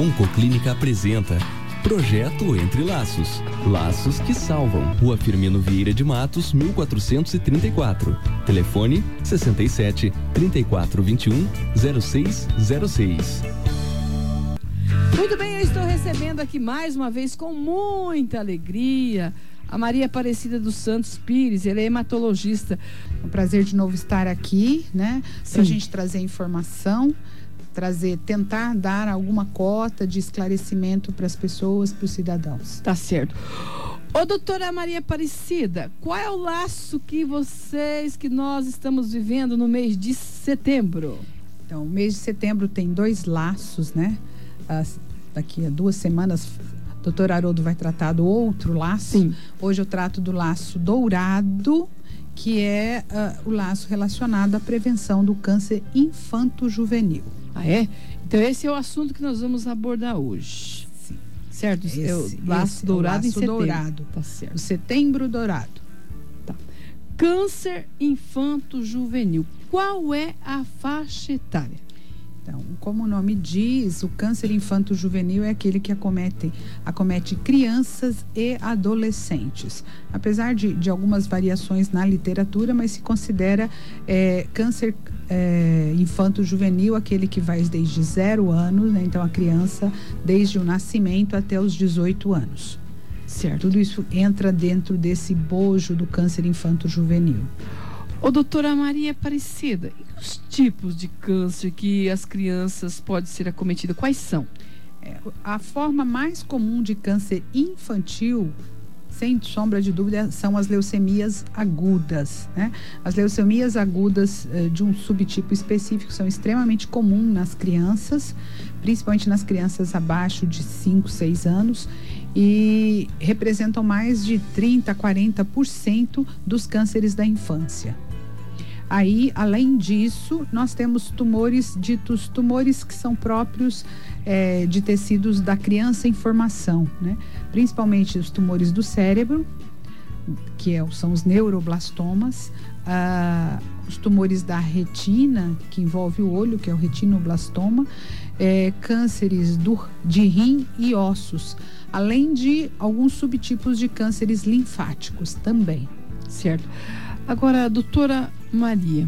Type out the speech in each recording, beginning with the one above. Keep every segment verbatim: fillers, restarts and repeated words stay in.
Oncoclínica apresenta Projeto Entre Laços. Laços que salvam. Rua Firmino Vieira de Matos, mil quatrocentos e trinta e quatro. Telefone sessenta e sete, trinta e quatro, vinte e um, zero seis zero seis. Muito bem, eu estou recebendo aqui mais uma vez com muita alegria a Maria Aparecida dos Santos Pires. Ela é hematologista. É um prazer de novo estar aqui, né? Para a gente trazer informação, trazer, tentar dar alguma cota de esclarecimento para as pessoas, para os cidadãos. Tá certo. Ô, doutora Maria Aparecida, qual é o laço que vocês, que nós estamos vivendo no mês de setembro? Então, o mês de setembro tem dois laços, né? As, daqui a duas semanas, o doutor Haroldo vai tratar do outro laço. Sim. Hoje eu trato do laço dourado, que é uh, o laço relacionado à prevenção do câncer infanto-juvenil. Ah, é? Então esse é o assunto que nós vamos abordar hoje. Sim. Certo? Esse, é o laço esse dourado é o laço em setembro. dourado. Tá certo. O setembro dourado. Tá. Câncer infanto-juvenil. Qual é a faixa etária? Então, como o nome diz, o câncer infanto-juvenil é aquele que acomete, acomete crianças e adolescentes. Apesar de, de algumas variações na literatura, mas se considera é, câncer é, infanto-juvenil aquele que vai desde zero anos, né? Então a criança desde o nascimento até os dezoito anos. Certo. Tudo isso entra dentro desse bojo do câncer infanto-juvenil. Ô, doutora Maria Aparecida, e os tipos de câncer que as crianças podem ser acometidas, quais são? É, a forma mais comum de câncer infantil, sem sombra de dúvida, são as leucemias agudas, né? As leucemias agudas eh, de um subtipo específico são extremamente comuns nas crianças, principalmente nas crianças abaixo de cinco, seis anos, e representam mais de trinta, quarenta por cento dos cânceres da infância. Aí, além disso, nós temos tumores ditos tumores que são próprios é, de tecidos da criança em formação, né? Principalmente os tumores do cérebro, que é, são os neuroblastomas, ah, os tumores da retina, que envolve o olho, que é o retinoblastoma, é, cânceres do, de rim e ossos, além de alguns subtipos de cânceres linfáticos também. Certo. Agora, doutora Maria,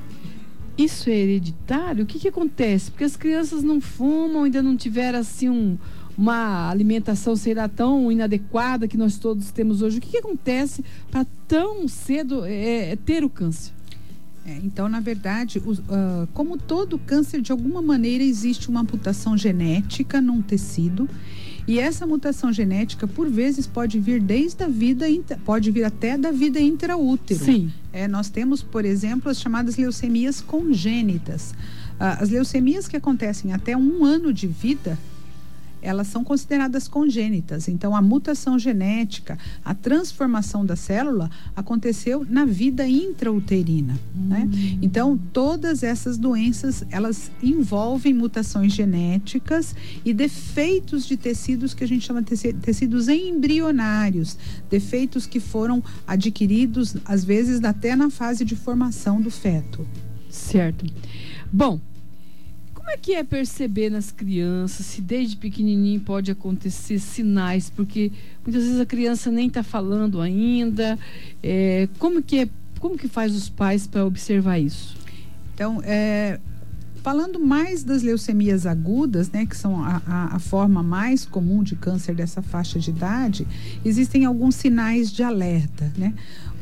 isso é hereditário? O que que acontece? Porque as crianças não fumam, ainda não tiveram assim um, uma alimentação, sei lá, tão inadequada que nós todos temos hoje. O que que acontece para tão cedo é, ter o câncer? É, então, na verdade, os, uh, como todo câncer, de alguma maneira existe uma mutação genética num tecido, e essa mutação genética, por vezes, pode vir desde a vida, pode vir até da vida intraútero. Sim. É, nós temos, por exemplo, as chamadas leucemias congênitas. Uh, as leucemias que acontecem até um ano de vida, elas são consideradas congênitas. Então, a mutação genética, a transformação da célula aconteceu na vida intrauterina, hum. né? Então, todas essas doenças, elas envolvem mutações genéticas e defeitos de tecidos que a gente chama de tecidos embrionários, defeitos que foram adquiridos, às vezes, até na fase de formação do feto. Certo. Bom, como é que é perceber nas crianças, se desde pequenininho pode acontecer sinais, porque muitas vezes a criança nem está falando ainda, é, como que é, como que faz os pais para observar isso? Então, é, falando mais das leucemias agudas, né, que são a, a, a forma mais comum de câncer dessa faixa de idade, existem alguns sinais de alerta, né?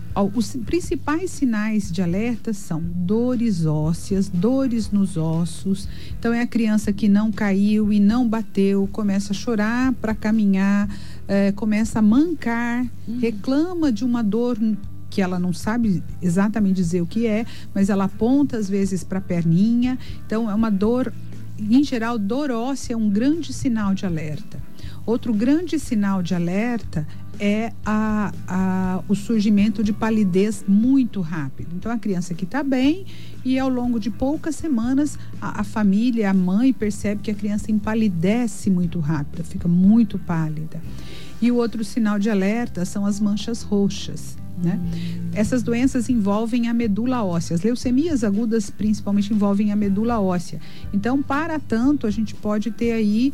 Os principais sinais de alerta são dores ósseas, dores nos ossos. Então, é a criança que não caiu e não bateu, começa a chorar para caminhar, é, começa a mancar, hum. reclama de uma dor que ela não sabe exatamente dizer o que é, mas ela aponta às vezes para a perninha. Então, é uma dor, em geral, dor óssea é um grande sinal de alerta. Outro grande sinal de alerta é a, a, o surgimento de palidez muito rápido. Então, a criança que está bem e ao longo de poucas semanas a, a família, a mãe percebe que a criança empalidece muito rápido, fica muito pálida. E o outro sinal de alerta são as manchas roxas. né? Essas doenças envolvem a medula óssea. As leucemias agudas principalmente envolvem a medula óssea. Então, para tanto, a gente pode ter aí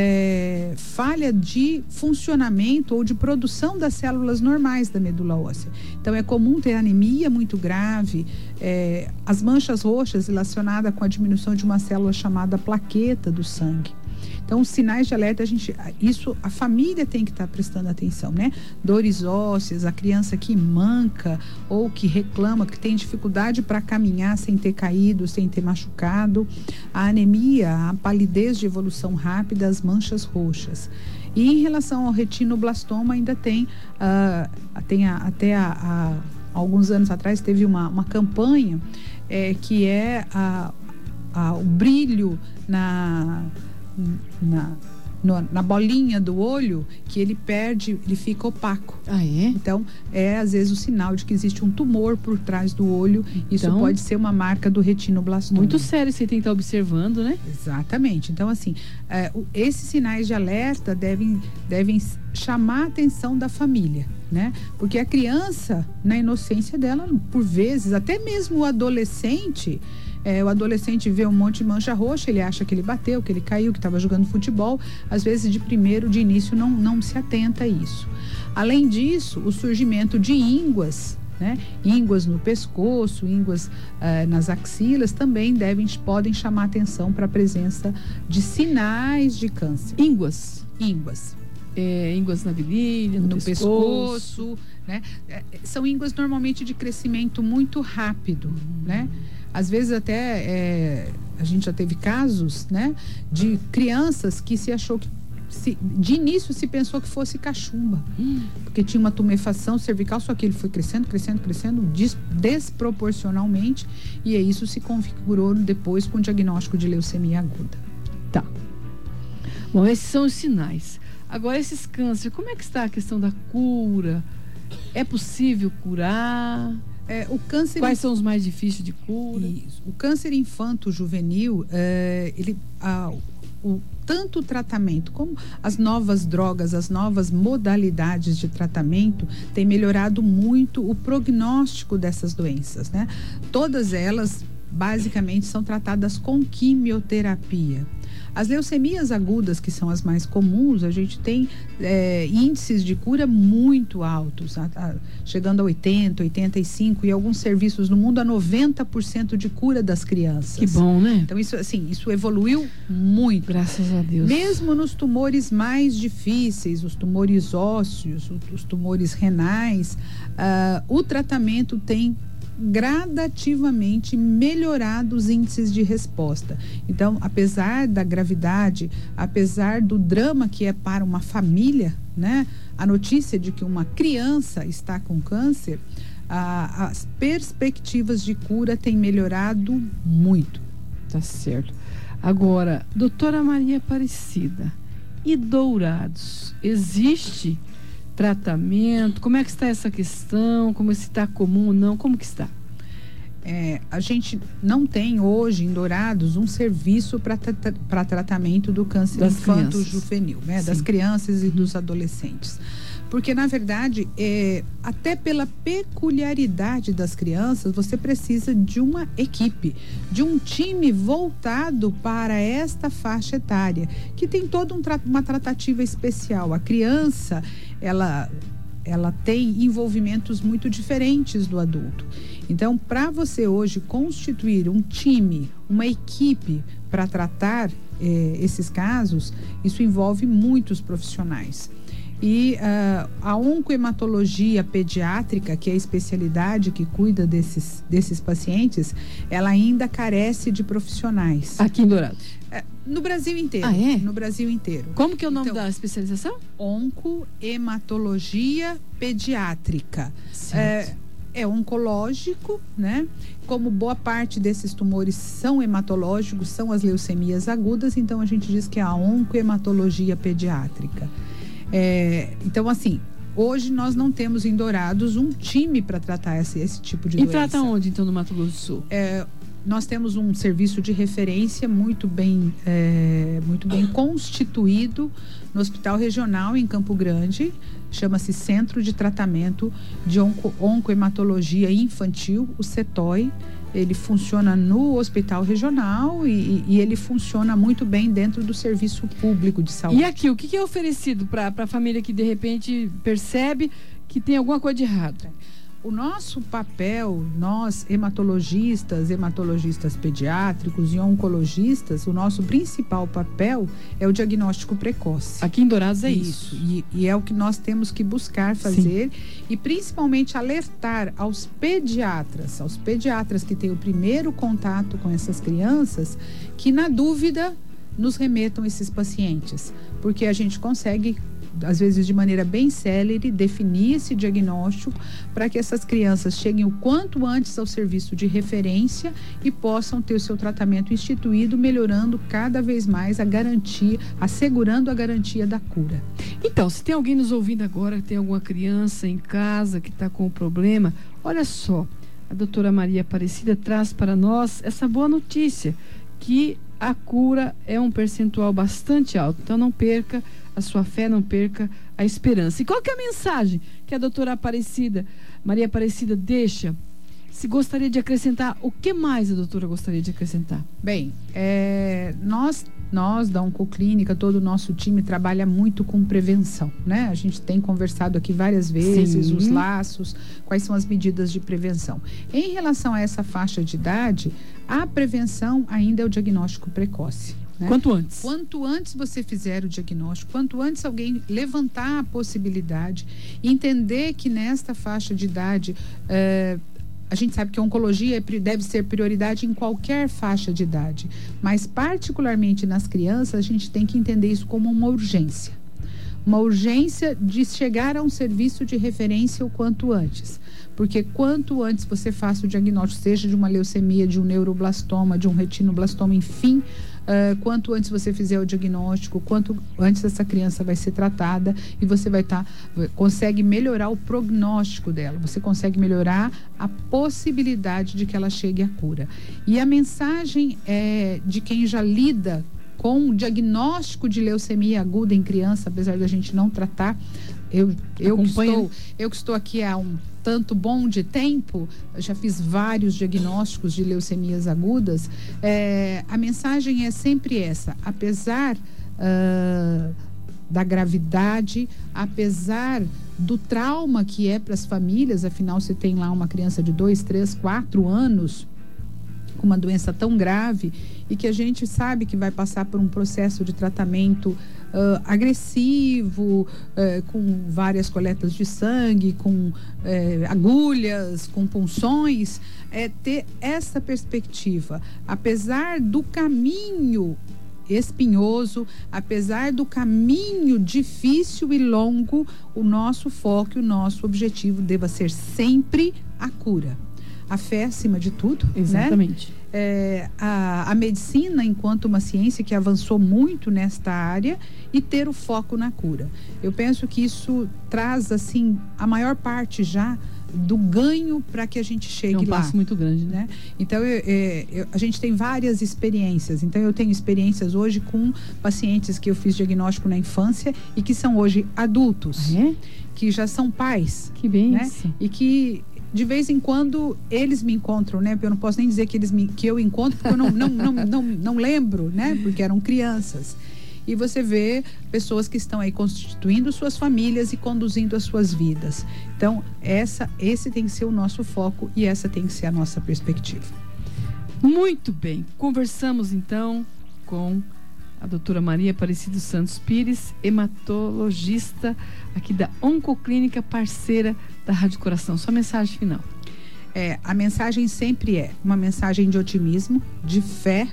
é, falha de funcionamento ou de produção das células normais da medula óssea. Então, é comum ter anemia muito grave, é, as manchas roxas relacionadas com a diminuição de uma célula chamada plaqueta do sangue. Então, os sinais de alerta, a gente, isso a família tem que estar prestando atenção, né? Dores ósseas, a criança que manca ou que reclama, que tem dificuldade para caminhar sem ter caído, sem ter machucado, a anemia, a palidez de evolução rápida, as manchas roxas. E em relação ao retinoblastoma, ainda tem, uh, tem a, até a, a, alguns anos atrás, teve uma, uma campanha é, que é a, a, o brilho na... Na, no, na bolinha do olho, que ele perde, ele fica opaco. Ah, é? Então, é às vezes o sinal de que existe um tumor por trás do olho. Então, isso pode ser uma marca do retinoblastoma. Muito sério, você tem que estar observando, né? Exatamente. Então, assim, é, o, esses sinais de alerta devem, devem chamar a atenção da família, né? Porque a criança, na inocência dela, por vezes, até mesmo o adolescente... É, o adolescente vê um monte de mancha roxa, ele acha que ele bateu, que ele caiu, que estava jogando futebol. Às vezes, de primeiro, de início, não, não se atenta a isso. Além disso, o surgimento de ínguas, né? Ínguas no pescoço, ínguas uh, nas axilas, também devem, podem chamar atenção para a presença de sinais de câncer. Ínguas? Ínguas. É, ínguas na virilha, no, no pescoço. pescoço, né? É, são ínguas normalmente de crescimento muito rápido, uhum. né? Às vezes até é, a gente já teve casos, né, de crianças que se achou que se, de início se pensou que fosse cachumba, hum. porque tinha uma tumefação cervical, só que ele foi crescendo, crescendo, crescendo des, desproporcionalmente, e aí isso se configurou depois com o diagnóstico de leucemia aguda. Tá. Bom, esses são os sinais. Agora, esses cânceres, como é que está a questão da cura? É possível curar? É, o câncer... Quais são os mais difíceis de cura? Isso. O câncer infanto-juvenil, é, ele, ah, o, tanto o tratamento como as novas drogas, as novas modalidades de tratamento têm melhorado muito o prognóstico dessas doenças, né? Todas elas, basicamente, são tratadas com quimioterapia. As leucemias agudas, que são as mais comuns, a gente tem é, índices de cura muito altos, a, a, chegando a oitenta, oitenta e cinco, e alguns serviços no mundo a noventa por cento de cura das crianças. Que bom, né? Então, isso, assim, isso evoluiu muito. Graças a Deus. Mesmo nos tumores mais difíceis, os tumores ósseos, os tumores renais, uh, o tratamento tem gradativamente melhorado os índices de resposta. Então, apesar da gravidade, apesar do drama que é para uma família, né, a notícia de que uma criança está com câncer, a, as perspectivas de cura têm melhorado muito. Tá certo. Agora, doutora Maria Aparecida, e Dourados, existe tratamento? Como é que está essa questão? Como se está comum ou não? Como que está? É, a gente não tem hoje em Dourados um serviço para tra tratamento do câncer infanto-juvenil, né? Das crianças e dos adolescentes. Porque, na verdade, é, até pela peculiaridade das crianças, você precisa de uma equipe, de um time voltado para esta faixa etária, que tem toda um tra uma tratativa especial. A criança, ela, ela tem envolvimentos muito diferentes do adulto. Então, para você hoje constituir um time, uma equipe para tratar eh, esses casos, isso envolve muitos profissionais. E uh, a oncohematologia pediátrica, que é a especialidade que cuida desses, desses pacientes, ela ainda carece de profissionais. Aqui em Dourados? É, no Brasil inteiro. Ah, é? No Brasil inteiro. Como que é o nome então, da especialização? Oncohematologia pediátrica. Certo. É, é oncológico, né? Como boa parte desses tumores são hematológicos, são as leucemias agudas, então a gente diz que é a oncohematologia pediátrica. É, então, assim, hoje nós não temos em Dourados um time para tratar esse, esse tipo de e doença. E trata onde, então, no Mato Grosso do Sul? É, nós temos um serviço de referência muito bem, é, muito bem constituído no Hospital Regional em Campo Grande, chama-se Centro de Tratamento de Onco, Oncohematologia Infantil, o CETOI. Ele funciona no Hospital Regional e, e ele funciona muito bem dentro do serviço público de saúde. E aqui, o que é oferecido para a família que de repente percebe que tem alguma coisa de errado? O nosso papel, nós hematologistas, hematologistas pediátricos e oncologistas, o nosso principal papel é o diagnóstico precoce. Aqui em Dourados é isso. isso. E, e é o que nós temos que buscar fazer. Sim. E principalmente alertar aos pediatras, aos pediatras que têm o primeiro contato com essas crianças, que na dúvida nos remetam esses pacientes. Porque a gente consegue, às vezes de maneira bem célere, definir esse diagnóstico para que essas crianças cheguem o quanto antes ao serviço de referência e possam ter o seu tratamento instituído, melhorando cada vez mais a garantia, assegurando a garantia da cura. Então, se tem alguém nos ouvindo agora, que tem alguma criança em casa que está com um problema, olha só, a doutora Maria Aparecida traz para nós essa boa notícia, que a cura é um percentual bastante alto. Então não perca a sua fé, não perca a esperança. E qual que é a mensagem que a doutora Aparecida, Maria Aparecida, deixa? Se gostaria de acrescentar, o que mais a doutora gostaria de acrescentar? Bem, é, nós, nós da Oncoclínica, todo o nosso time trabalha muito com prevenção, né? A gente tem conversado aqui várias vezes, Sim. os laços, quais são as medidas de prevenção. Em relação a essa faixa de idade, a prevenção ainda é o diagnóstico precoce. Né? Quanto antes. Quanto antes você fizer o diagnóstico, quanto antes alguém levantar a possibilidade, entender que nesta faixa de idade, é, a gente sabe que a oncologia deve ser prioridade em qualquer faixa de idade, mas particularmente nas crianças, a gente tem que entender isso como uma urgência. Uma urgência de chegar a um serviço de referência o quanto antes. Porque quanto antes você faça o diagnóstico, seja de uma leucemia, de um neuroblastoma, de um retinoblastoma, enfim, uh, quanto antes você fizer o diagnóstico, quanto antes essa criança vai ser tratada e você vai estar, tá, consegue melhorar o prognóstico dela, você consegue melhorar a possibilidade de que ela chegue à cura. E a mensagem é de quem já lida com o diagnóstico de leucemia aguda em criança, apesar da gente não tratar, eu, eu, que estou, eu que estou aqui há um tanto bom de tempo, eu já fiz vários diagnósticos de leucemias agudas, é, a mensagem é sempre essa, apesar uh, da gravidade, apesar do trauma que é para as famílias, afinal você tem lá uma criança de dois, três, quatro anos com uma doença tão grave e que a gente sabe que vai passar por um processo de tratamento uh, agressivo, uh, com várias coletas de sangue, com uh, agulhas, com punções, é ter essa perspectiva. Apesar do caminho espinhoso, apesar do caminho difícil e longo, o nosso foco e o nosso objetivo deva ser sempre a cura. A fé acima de tudo. Exatamente. Né? É, a, a medicina enquanto uma ciência que avançou muito nesta área e ter o foco na cura. Eu penso que isso traz, assim, a maior parte já do ganho para que a gente chegue lá. É um passo muito grande, né? Então, eu, eu, a gente tem várias experiências. Então, eu tenho experiências hoje com pacientes que eu fiz diagnóstico na infância e que são hoje adultos. Ah, é? Que já são pais. Que bem, né? Isso. E que de vez em quando eles me encontram, né? Eu não posso nem dizer que, eles me, que eu encontro, porque eu não, não, não, não, não lembro, né? Porque eram crianças. E você vê pessoas que estão aí constituindo suas famílias e conduzindo as suas vidas. Então, essa, esse tem que ser o nosso foco e essa tem que ser a nossa perspectiva. Muito bem. Conversamos, então, com a doutora Maria Aparecida Santos Pires, hematologista aqui da Oncoclínica, parceira da Rádio Coração. Sua mensagem final. É, a mensagem sempre é uma mensagem de otimismo, de fé,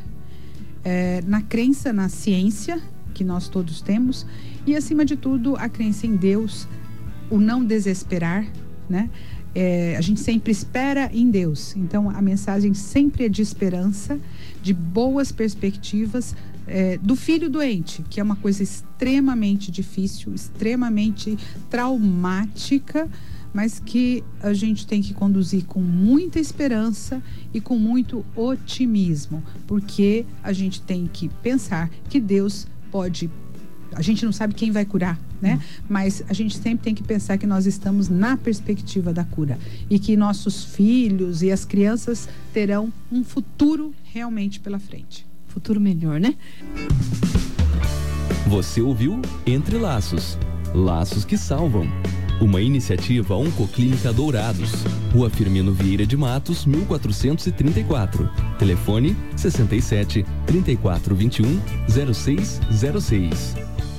é, na crença na ciência que nós todos temos e, acima de tudo, a crença em Deus, o não desesperar, né? É, a gente sempre espera em Deus. Então, a mensagem sempre é de esperança, de boas perspectivas, é, do filho doente, que é uma coisa extremamente difícil, extremamente traumática, mas que a gente tem que conduzir com muita esperança e com muito otimismo, porque a gente tem que pensar que Deus pode, a gente não sabe quem vai curar, né? Hum. Mas a gente sempre tem que pensar que nós estamos na perspectiva da cura e que nossos filhos e as crianças terão um futuro realmente pela frente. Futuro melhor, né? Você ouviu Entre Laços, Laços que Salvam. Uma iniciativa Oncoclínica Dourados, Rua Firmino Vieira de Matos, mil quatrocentos e trinta e quatro. Telefone sessenta e sete, trinta e quatro, vinte e um, zero seis zero seis.